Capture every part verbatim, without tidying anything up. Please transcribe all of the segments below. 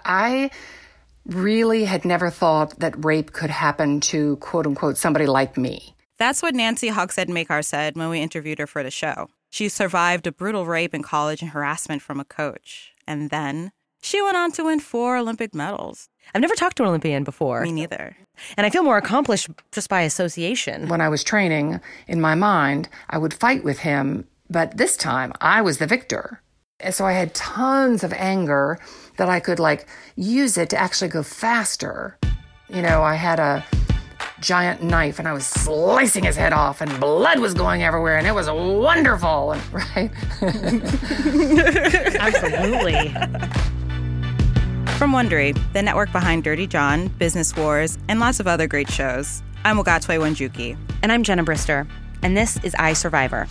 I really had never thought that rape could happen to, quote unquote, somebody like me. That's what Nancy Hogshead-Makar said when we interviewed her for the show. She survived a brutal rape in college and harassment from a coach. And then she went on to win four Olympic medals. I've never talked to an Olympian before. Me neither. And I feel more accomplished just by association. When I was training, in my mind, I would fight with him, but this time I was the victor. And so I had tons of anger that I could, like, use it to actually go faster. You know, I had a giant knife and I was slicing his head off and blood was going everywhere and it was wonderful, and, right? Absolutely. From Wondery, the network behind Dirty John, Business Wars, and lots of other great shows, I'm Ogatwe Wanjuki. And I'm Jenna Brister. And this is I, Survivor.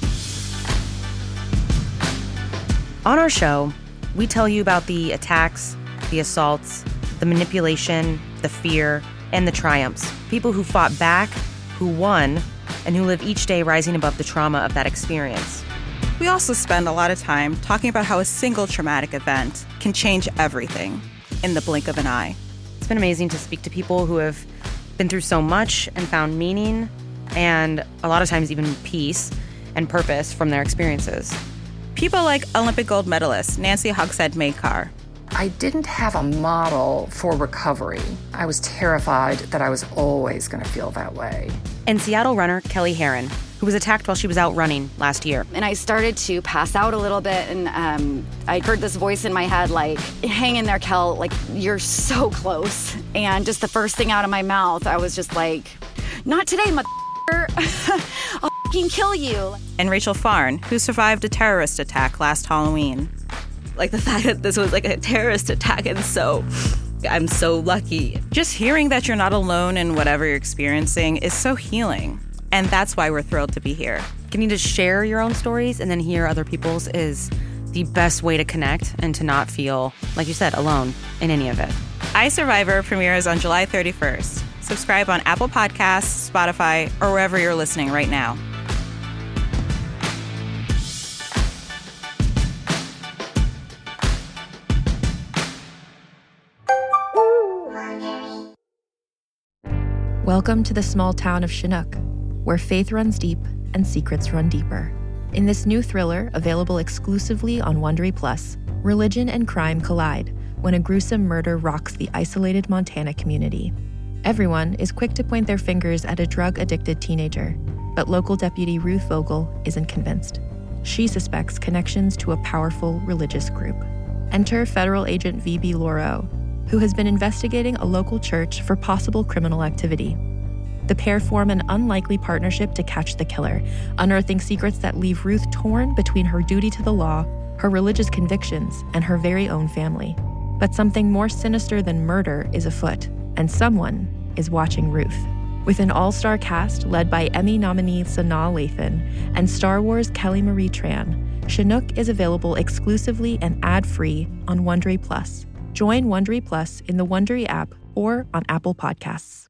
On our show, we tell you about the attacks, the assaults, the manipulation, the fear, and the triumphs. People who fought back, who won, and who live each day rising above the trauma of that experience. We also spend a lot of time talking about how a single traumatic event can change everything in the blink of an eye. It's been amazing to speak to people who have been through so much and found meaning and a lot of times even peace and purpose from their experiences. People like Olympic gold medalist Nancy Hogshead-Makar. I didn't have a model for recovery. I was terrified that I was always going to feel that way. And Seattle runner Kelly Herron, who was attacked while she was out running last year. And I started to pass out a little bit, and um, I heard this voice in my head like, hang in there, Kel, like, you're so close. And just the first thing out of my mouth, I was just like, not today, motherfucker. I'll fucking kill you. And Rachel Farn, who survived a terrorist attack last Halloween. Like, the fact that this was like a terrorist attack, and so I'm so lucky. Just hearing that you're not alone in whatever you're experiencing is so healing. And that's why we're thrilled to be here. Getting to share your own stories and then hear other people's is the best way to connect and to not feel, like you said, alone in any of it. I, Survivor premieres on July thirty-first. Subscribe on Apple Podcasts, Spotify, or wherever you're listening right now. Welcome to the small town of Chinook, where faith runs deep and secrets run deeper. In this new thriller, available exclusively on Wondery Plus, religion and crime collide when a gruesome murder rocks the isolated Montana community. Everyone is quick to point their fingers at a drug-addicted teenager, but local deputy Ruth Vogel isn't convinced. She suspects connections to a powerful religious group. Enter federal agent V B Lauro, who has been investigating a local church for possible criminal activity. The pair form an unlikely partnership to catch the killer, unearthing secrets that leave Ruth torn between her duty to the law, her religious convictions, and her very own family. But something more sinister than murder is afoot, and someone is watching Ruth. With an all-star cast led by Emmy nominee Sanaa Lathan and Star Wars Kelly Marie Tran, Chinook is available exclusively and ad-free on Wondery Plus. Join Wondery Plus in the Wondery app or on Apple Podcasts.